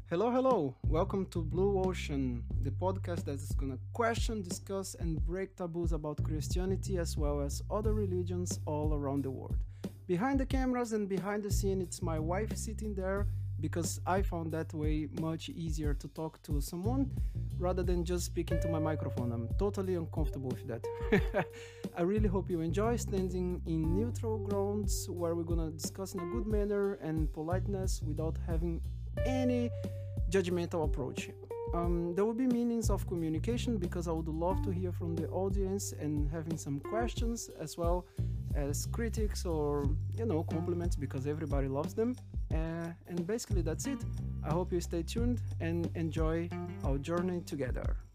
Hello, hello. Welcome to Blue Ocean, the podcast that is going to question, discuss, and break taboos about Christianity as well as other religions all around the world. Behind the cameras and behind the scene, it's my wife sitting there because I found that way much easier to talk to someone rather than just speaking to my microphone. I'm totally uncomfortable with that. I really hope you enjoy standing in neutral grounds where we're going to discuss in a good manner and politeness without having any judgmental approach. There will be meanings of communication because I would love to hear from the audience and having some questions as well as critics or compliments because everybody loves them. And basically that's it. I hope you stay tuned and enjoy our journey together.